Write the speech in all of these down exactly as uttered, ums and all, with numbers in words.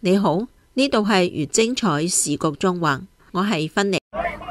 你好，呢度係越精彩時局縱橫，我係芬妮。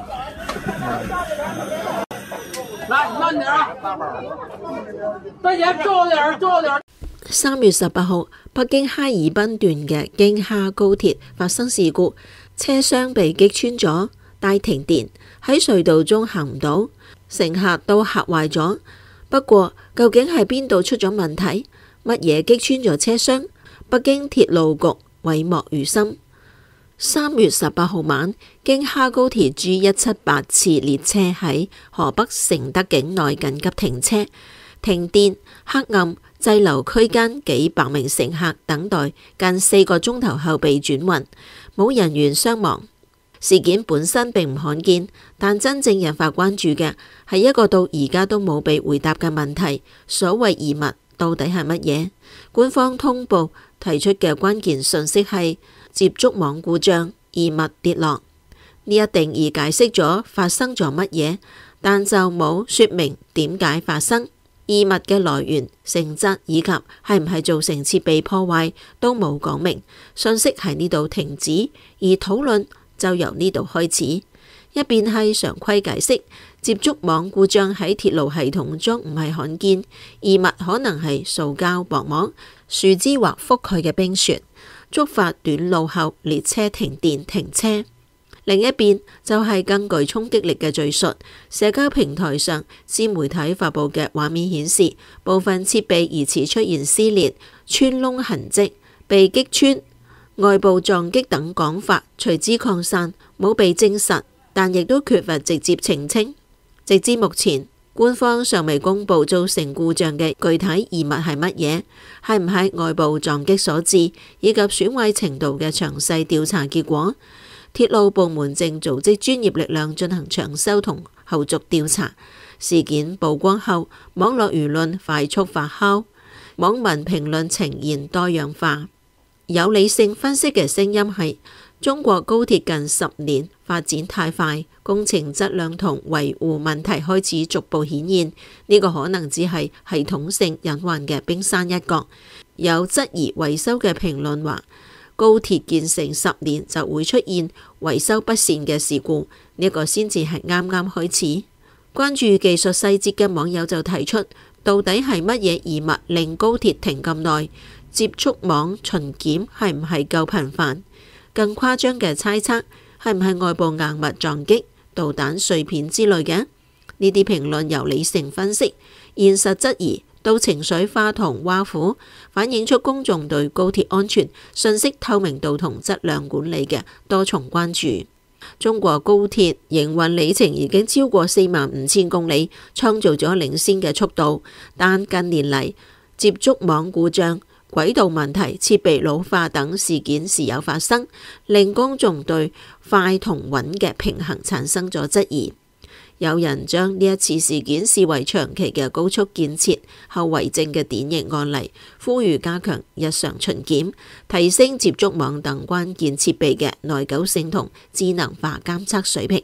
來，慢點啊！大姐，坐點，坐點。 三月十八號，北京哈爾濱段嘅京哈高鐵發生事故，車廂被擊穿咗，帶停電，喺隧道中行唔到，乘客都嚇壞咗。不過，究竟係邊度出咗問題？乜嘢擊穿咗車廂？北京鐵路局諱莫如深。三月十八號晚，京哈高鐵 G 一七八次列車喺河北承德境內緊急停車，停電、黑暗、滯留區間，幾百名乘客等待近四個鐘頭後被轉運，冇人員傷亡。事件本身並唔罕見，但真正引發關注嘅係一個到而家都冇被回答嘅問題：所謂異物到底係乜嘢？官方通報提出嘅關鍵信息係接觸網故障，異物跌落。呢一定義解釋咗發生咗乜嘢，但就冇說明點解發生。異物嘅來源、性質以及係唔係造成設備破壞都冇講明。信息喺呢度停止，而討論就由呢度開始。一邊係常規解釋，接觸網故障喺鐵路系統中唔係罕見，異物可能係塑膠薄膜、樹枝或覆蓋嘅冰雪，觸發短路後列車停電停車。另一邊就係更具衝擊力嘅敘述。社交平台上，自媒體發布嘅畫面顯示，部分設備疑似出現撕裂、穿窿痕跡、被擊穿、外部撞擊等講法隨之擴散，冇被證實，但亦都缺乏直接澄清。直至目前，官方尚未公布造成故障嘅具體異物係乜嘢，係唔係外部撞擊所致，以及損壞程度嘅詳細調查結果。鐵路部門正組織專業力量進行搶修同後續調查。事件曝光後，網絡輿論快速發酵，網民評論呈現多樣化。有理性分析嘅聲音係：中國高鐵近十年發展太快，工程質量同維護問題開始逐步顯現。呢個可能只係系統性隱患嘅冰山一角。有質疑維修嘅評論話，高鐵建成十年就會出現維修不善嘅事故，呢、這個先至係啱啱開始。關注技術細節嘅網友就提出，到底係乜嘢異物令高鐵停咁耐？接觸網巡檢係唔係夠頻繁？更誇張嘅猜測係唔係外部硬物撞擊、導彈碎片之類嘅？呢啲評論由理性分析、現實質疑到情緒化同挖苦，反映出公眾對高鐵安全、信息透明度同質量管理嘅多重關注。中國高鐵營運里程已經超過四萬五千公里，創造咗領先嘅速度，但近年嚟接觸網故障、軌道問題、設備老化等事件時有發生，令公眾對快同穩嘅平衡產生咗質疑。有人將呢一次事件視為長期嘅高速建設後遺症嘅典型案例，呼籲加強日常巡檢，提升接觸網等關鍵設備嘅耐久性同智能化監測水平。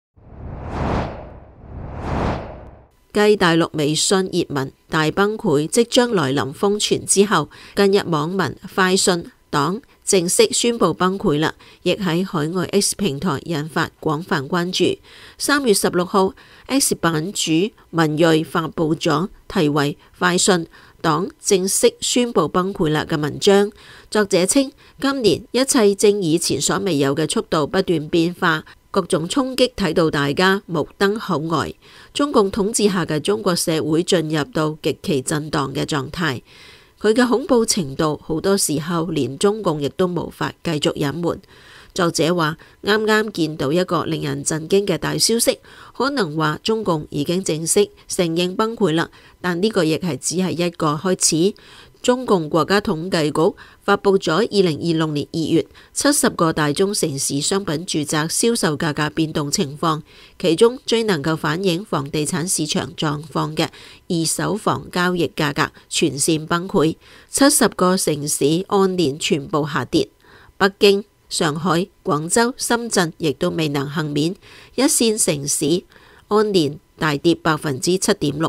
繼大陸微信熱文大崩潰即將來臨瘋傳之後，近日網民快訊黨正式宣布崩潰啦，亦喺海外 X 平台引發廣泛關注。三月十六號 ，X 版主文銳發布咗題為《快訊黨正式宣布崩潰啦》嘅文章。作者稱，今年一切正以前所未有嘅速度不斷變化，各種衝擊睇到大家目瞪口呆。中共統治下嘅中國社會進入到極其震盪嘅狀態。佢嘅恐怖程度好多時候連中共亦都無法繼續隱瞞。作者話，啱啱見到一個令人震驚嘅大消息，可能話中共已經正式承認崩潰啦，但呢個亦係只係一個開始。中共國家統計局發布咗二零二六年二月七十個大中城市商品住宅銷售價格變動情況，其中最能夠反映房地產市場狀況嘅二手房交易價格全線崩潰，七十個城市按年全部下跌，北京、上海、廣州、深圳亦都未能幸免，一線城市按年大跌百分之七點六。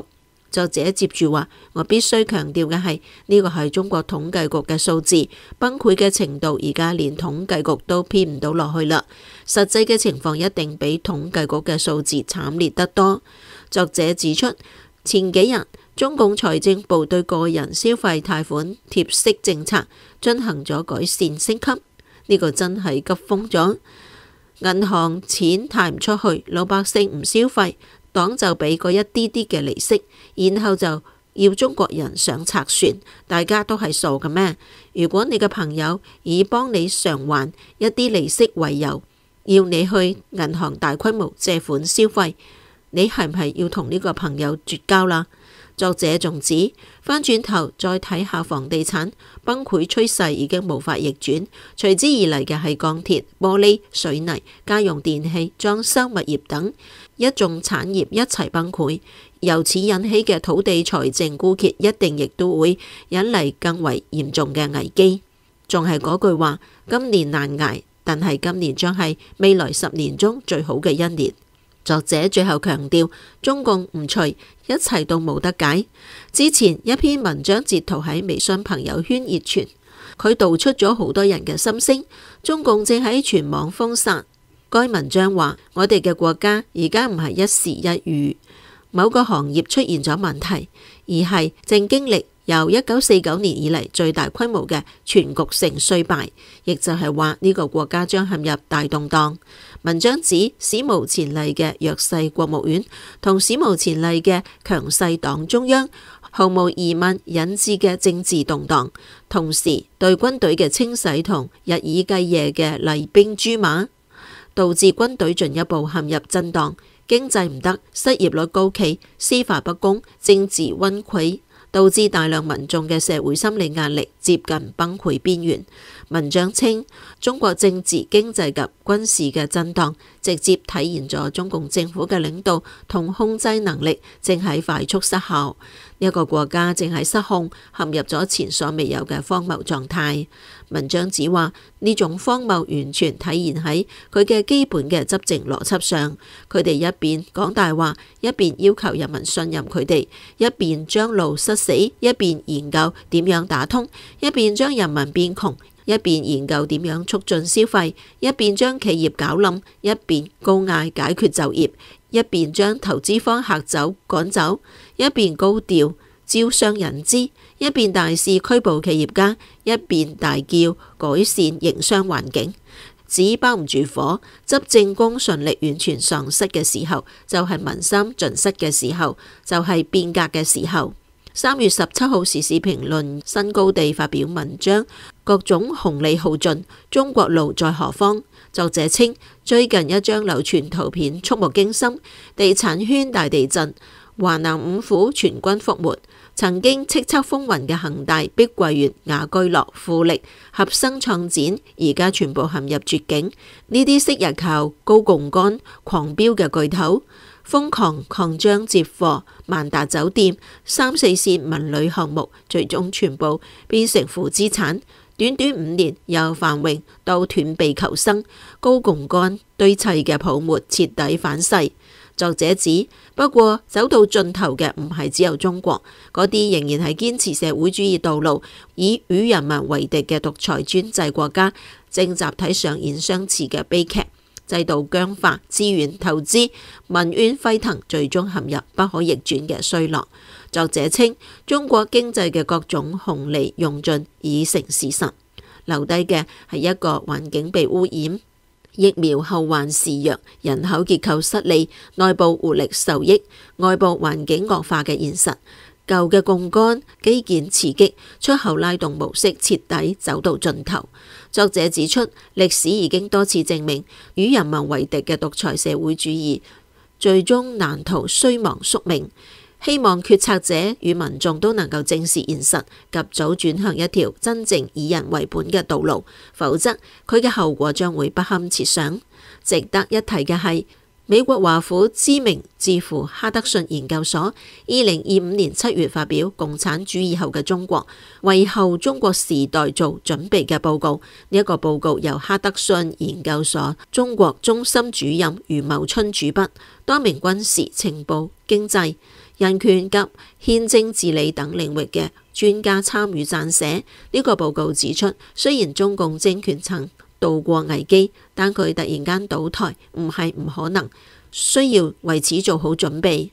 作者接住話：我必須強調嘅係呢個係中國統計局嘅數字，崩潰嘅程度而家連統計局都編唔到落去啦。實際嘅情況一定比統計局嘅數字慘烈得多。作者指出，前幾日中共財政部對個人消費貸款貼息政策進行咗改善升級，呢個真係急瘋咗。銀行錢貸唔出去，老百姓唔消費，黨就俾嗰一啲啲嘅利息，然後就要中國人上賊船，大家都係傻嘅咩？如果你嘅朋友以幫你償還一啲利息為由，要你去銀行大規模借款消費，你係唔係要同呢個朋友絕交啦？作者仲指，翻轉頭再睇下房地產崩潰趨勢已經無法逆轉，隨之而嚟嘅係鋼鐵、玻璃、水泥、家用電器、裝修物業等一眾產業一齊崩潰，由此引起嘅土地財政枯竭一定亦都會引嚟更為嚴重嘅危機。仲係嗰句話，今年難捱，但係今年將係未來十年中最好嘅一年。作者最後強調，中共唔除，一切都冇得解。之前一篇文章截圖喺微信朋友圈熱傳，佢道出咗好多人嘅心聲。中共正喺全網封殺。該文章話：我哋嘅國家而家唔係一時一遇，某個行業出現咗問題，而係正經歷由一九四九年以嚟最大規模嘅全局性衰敗，亦就係話呢個國家將陷入大動盪。文章指史無前例嘅弱勢國務院同史無前例嘅強勢黨中央，毫無疑問引致嘅政治動盪，同時對軍隊嘅清洗同日以繼夜嘅厲兵硃馬，導致軍隊進一步陷入震盪，經濟唔得，失業率高企，司法不公，政治崩潰，導致大量民眾嘅社會心理壓力接近崩潰邊緣。文章稱，中國政治、經濟及軍事嘅震盪，直接體現咗中共政府嘅領導同控制能力正喺快速失效。一個國家正喺失控，陷入咗前所未有嘅荒謬狀態。文章指話，呢種荒謬完全體現喺佢嘅基本嘅執政邏輯上。佢哋一邊講大話，一邊要求人民信任佢哋，一邊將路塞死，一邊研究點樣打通，一邊將人民變窮，一邊研究點樣促進消費，一邊將企業搞冧，一邊高嗌解決就業，一邊將投資方嚇走趕走，一邊高調招商引資，一邊大肆拘捕企業家，一邊大叫改善營商環境。紙包唔住火，執政公信力完全喪失嘅時候，就係民心盡失嘅時候，就係變革嘅時候。三月十七號，時事評論新高地發表文章，各種紅利耗盡，中國路在何方？作者稱，最近一張流傳圖片觸目驚心，地產圈大地震，華南五虎全軍覆沒，曾經叱咤風雲嘅恒大、碧桂園、雅居樂、富力、合生創展，而家全部陷入絕境。呢啲昔日靠高槓桿狂飆嘅巨頭，瘋狂擴張接貨，萬達酒店、三四線文旅項目，最終全部變成負資產。短短五年，由繁榮到斷臂求生，高槓桿堆砌嘅泡沫徹底反噬。作者指，不過走到盡頭嘅唔係只有中國，嗰啲仍然係堅持社會主義道路，以與人民為敵嘅獨裁專制國家，正集體上演相似嘅悲劇。制度僵化，資源投資，民怨沸騰，最終陷入不可逆轉嘅衰落。作者稱，中國經濟嘅各種紅利用盡已成事實，留低嘅係一個環境被污染、疫苗後患肆虐、人口結構失利、內部活力受益、外部環境惡化嘅現實。舊嘅槓桿基建刺激、出口拉動模式徹底走到盡頭。作者指出，歷史已經多次證明，與人民為敵嘅獨裁社會主義最終難逃衰亡宿命。希望決策者與民眾都能夠正視現實，及早轉向一條真正以人為本嘅道路，否則佢嘅後果將會不堪設想。值得一提嘅係，美國華府知名智庫哈德遜研究所二零二五年七月發表《共產主義後嘅中國：為後中國時代做準備》嘅報告。呢一個報告由哈德遜研究所中國中心主任余茂春主筆，多名軍事、情報、經濟、 人權及憲政治理等領域嘅專家參與撰寫。呢個報告指出，雖然中共政權曾渡過危機，但佢突然間倒台唔係唔可能，需要為此做好準備。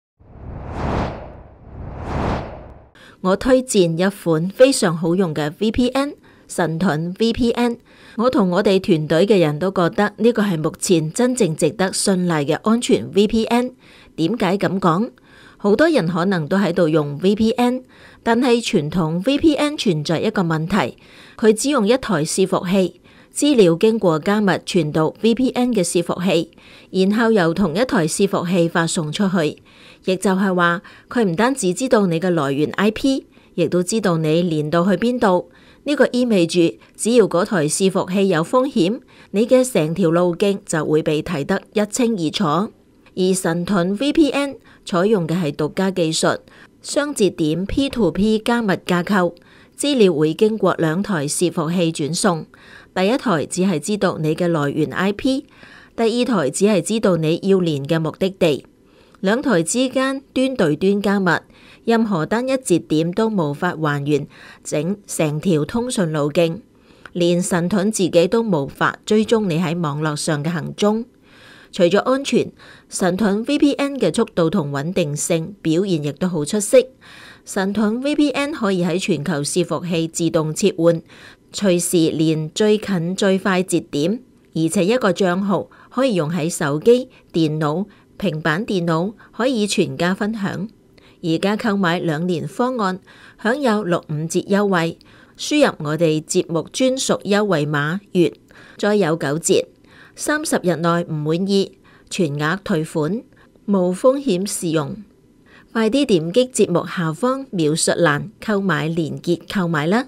我推薦一款非常好用嘅 V P N， 神盾 V P N。我同我哋團隊嘅人都覺得呢個係目前真正值得信賴嘅安全 V P N。點解咁講？好多人可能都喺度用 V P N， 但係傳統 V P N 存在一個問題，佢只用一台伺服器，資料經過加密傳到 V P N 嘅伺服器，然後由同一台伺服器發送出去。亦就係話，佢唔單止知道你嘅來源 I P， 亦都知道你連到去邊度。呢個意味住，只要嗰台伺服器有風險，你嘅成條路徑就會被睇得一清二楚。而神盾 V P N 採用嘅係獨家技術，雙節點 P to P 加密架構，資料會經過兩台伺服器轉送。第一台只係知道你嘅來源 I P， 第二台只係知道你要連嘅目的地。兩台之間端對端加密，任何單一節點都無法還原整成條通訊路徑，連神盾自己都無法追蹤你喺網絡上嘅行蹤。除咗安全，神盾 V P N 嘅速度同穩定性表現亦都好出色。神盾 V P N 可以喺全球伺服器自動切換，隨時連最近最快節點，而且一個賬號可以用喺手機、電腦、平板電腦，可以全家分享。而家購買兩年方案，享有六五折優惠，輸入我哋節目專屬優惠碼月，再有九折。三十日內唔滿意，全額退款，無風險試用。快啲點擊節目下方描述欄購買連結購買啦！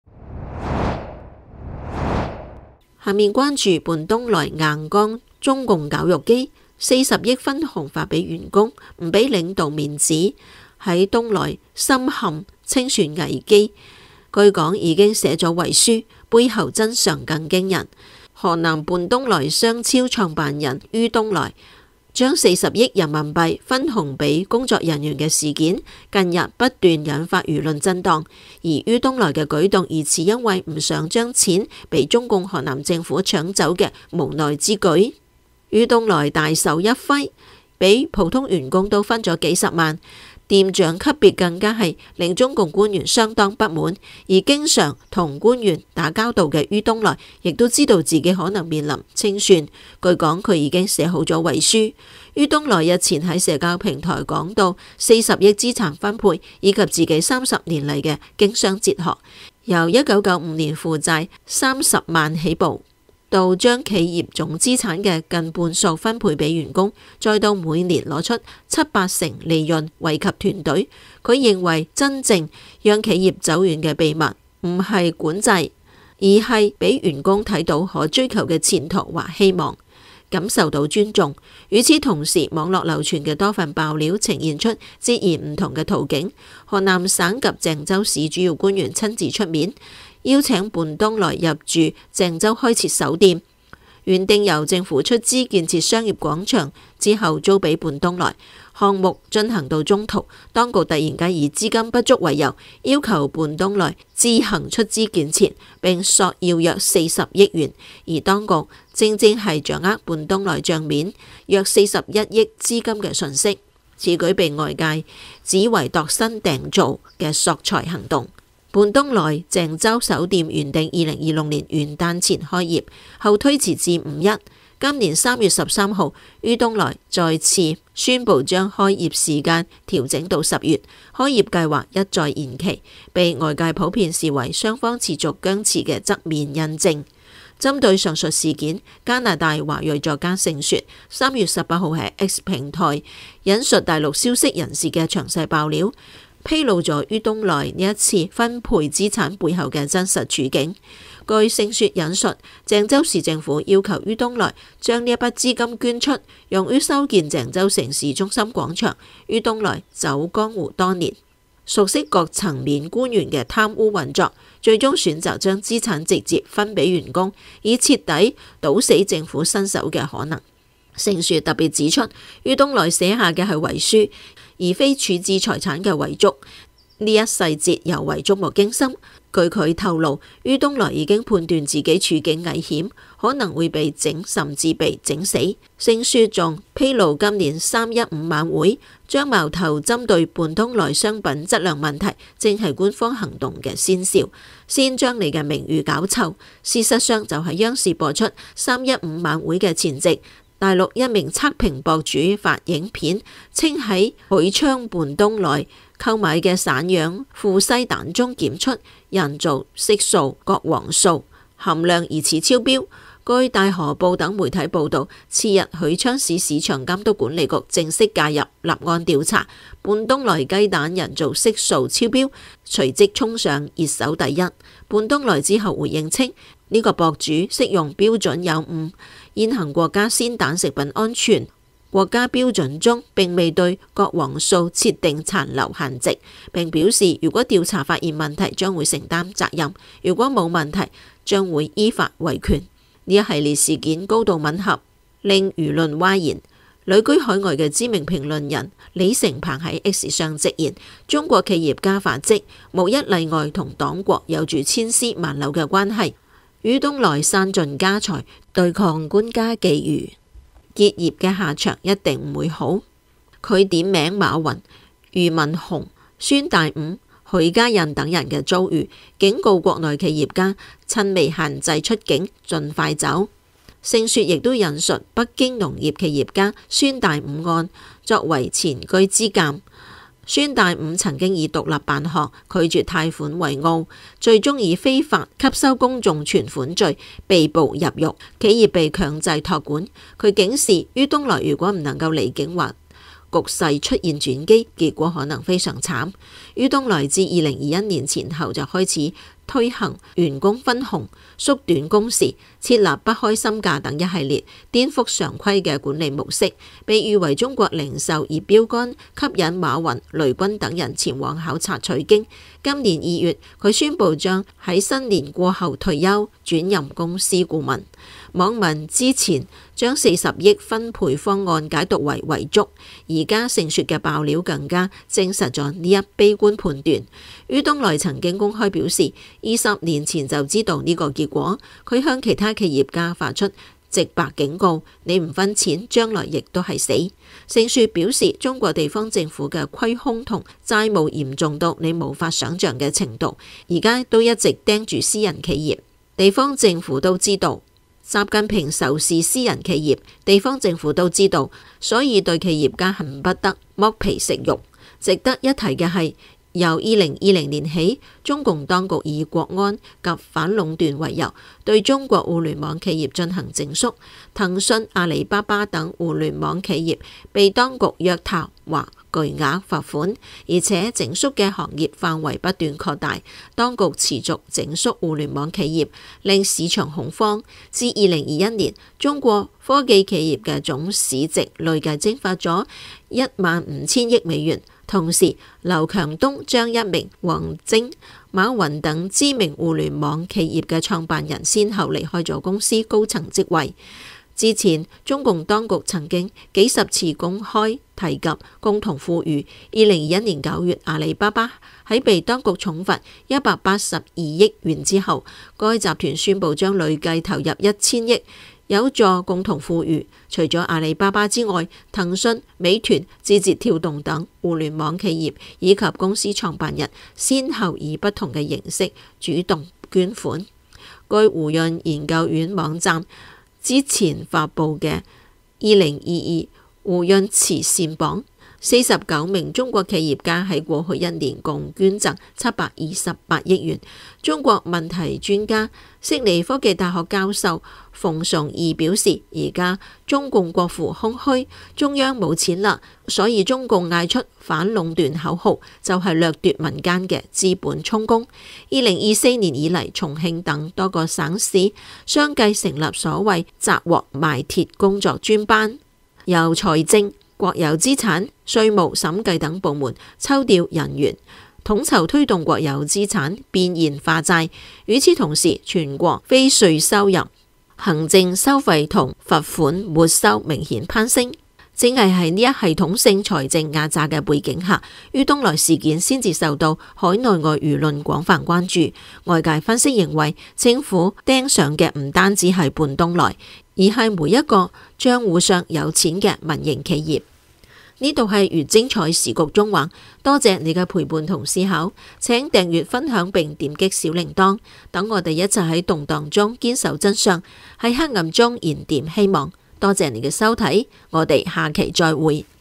下面關注半東來硬剛中共絞肉機，四十億分紅發俾員工，唔俾領導面子，喺東來深陷清算危機。據講已經寫咗遺書，背後真相更驚人。河南半東來商超創辦人于東來將四十億人民幣分紅俾工作人員嘅事件，近日不斷引發輿論震盪。而于東來嘅舉動疑似因為唔想將錢被中共河南政府搶走嘅無奈之舉。于東來大手一揮，俾普通員工都分咗幾十萬。店長級別更加係令中共官員相當不滿，而經常同官員打交道嘅于東來亦都知道自己可能面臨清算。據講佢已經寫好咗遺書。于東來日前喺社交平台講到四十億資產分配以及自己三十年嚟嘅經商哲學，由一九九五年負債三十萬起步，到將企業總資產嘅近半數分配俾員工，再到每年攞出七八成利潤惠及團隊。佢認為真正讓企業走遠嘅秘密唔係管制，而係俾員工睇到可追求嘅前途或希望，感受到尊重。與此同時，網絡流傳嘅多份爆料呈現出截然唔同嘅圖景。河南省及鄭州市主要官員親自出面，邀請半東來入駐鄭州開設首店，原定由政府出資建設商業廣場，之後租俾半東來。項目進行到中途，當局突然間以資金不足為由，要求半東來自行出資建設，並索要約四十億元。而當局正正係掌握半東來帳面約四十一億資金嘅訊息，此舉被外界指為度身訂造嘅索財行動。半東來鄭州首店原定二零二六年元旦前開業，後推遲至五一。今年三月十三號，于東來再次宣布將開業時間調整到十月，開業計劃一再延期，被外界普遍視為雙方持續僵持嘅側面印證。針對上述事件，加拿大華裔作家盛雪三月十八號喺 X 平台引述大陸消息人士嘅詳細爆料，披露咗于東來呢一次分配資產背後嘅真實處境。據盛雪引述，鄭州市政府要求于東來將呢一筆資金捐出，用於修建鄭州城市中心廣場。于東來走江湖多年，熟悉各層面官員嘅貪污運作，最終選擇將資產直接分俾員工，以徹底堵死政府身手嘅可能。盛雪特別指出，于東來寫下嘅係遺書， 而非處置財產嘅遺囑。呢一細節尤為觸目驚心。據佢透露，于東來已經判斷自己處境危險，可能會被整甚至被整死。聲書仲披露今年三一五晚會將矛頭針對半東來商品質量問題，正係官方行動嘅先兆，先將你嘅名譽搞臭。事實上就係央視播出三一五晚會嘅前夕，大陸一名測評博主發影片，稱喺許昌半東來購買嘅散養富西蛋中檢出人造色素國黃素，含量疑似超標。據大河報等媒體報道，次日許昌市市場監督管理局正式介入立案調查，半東來雞蛋人造色素超標，隨即衝上熱搜第一。半東來之後回應稱，呢、這個博主適用標準有誤，現行國家鮮蛋食品安全國家標準中並未對國黃素設定殘留限值，並表示如果調查發現問題將會承擔責任，如果冇問題將會依法維權。呢一系列事件高度吻合，令輿論譁然。旅居海外嘅知名評論人李成鵬喺 X 上直言，中國企業家發跡無一例外同黨國有住千絲萬縷嘅關係。于東來散盡家財對抗官家覬覦，結業嘅下場一定唔會好。佢點名馬雲、俞敏洪、孫大午、許家印等人嘅遭遇，警告國內企業家趁未限制出境，盡快走。聲說亦都引述北京農業企業家孫大午案作為前車之鑑。孫大午曾經以獨立辦學、拒絕貸款為傲，最終以非法吸收公眾存款罪被捕入獄，企業被強制託管。佢警示于東來如果唔能夠離境或局勢出現轉機，結果可能非常慘。于東來自二零二一年前後就開始推行員工分紅、縮短工時、設立不開心假等一系列顛覆常規嘅管理模式，被譽為中國零售業標杆，吸引馬雲、雷軍等人前往考察取經。今年二月，佢宣布將喺新年過後退休，轉任公司顧問。網民之前將四十億分配方案解讀為遺囑，而家盛雪嘅爆料更加證實咗呢一悲觀判斷。于東來曾經公開表示，二十年前就知道呢個結果。佢向其他企業家發出直白警告：你唔分錢，將來亦都係死。盛雪表示，中國地方政府嘅虧空同債務嚴重到你無法想象嘅程度，而家都一直盯住私人企業。地方政府都知道習近平仇視私人企業，地方政府都知道，所以對企業家恨不得剝皮食肉。值得一提嘅係，由二零二零年起，中共當局以國安及反壟斷為由，對中國互聯網企業進行整肅。騰訊、阿里巴巴等互聯網企業被當局約談或巨額罰款，而且整肅嘅行業範圍不斷擴大。當局持續整肅互聯網企業，令市場恐慌。至二零二一年，中國科技企業嘅總市值累計蒸發咗一萬五千億美元。同時，劉強東將一名王征、馬雲等知名互聯網企業嘅創辦人先後離開咗公司高層職位。之前，中共當局曾經幾十次公開提及共同富裕。二零二一年九月，阿里巴巴喺被當局重罰一百八十二億元之後，該集團宣布將累計投入一千億，有助共同富裕。除咗阿里巴巴之外，騰訊、美團、字節跳動等互聯網企業以及公司創辦人，先後以不同嘅形式主動捐款。據胡潤研究院網站之前發布嘅二零二二胡潤慈善榜，四十九名中國企業家喺過去一年共捐贈七百二十八億元。中國問題專家、悉尼科技大學教授馮崇義表示，而家中共國庫空虛，中央冇錢啦，所以中共嗌出反壟斷口號，就係掠奪民間嘅資本充公。二零二四年以嚟，重慶等多個省市相繼成立所謂摘獲賣鐵工作專班，由財政、國有資產、稅務、審計等部門抽調人員，統籌推動國有資產變現化債。與此同時，全國非稅收入、行政收費同罰款沒收明顯攀升。 正係喺呢一系統性財政壓榨嘅背景下，于東來事件先至受到海內外輿論廣泛關注。外界分析認為，政府盯上嘅唔單止係半東來，而係每一個賬戶上有錢嘅民營企業。呢度係越精彩時局中環，多謝你嘅陪伴同思考，請訂閱分享並點擊小鈴鐺，等我哋一齊喺動盪中堅守真相，喺黑暗中燃點希望。多謝你嘅收睇，我哋下期再會。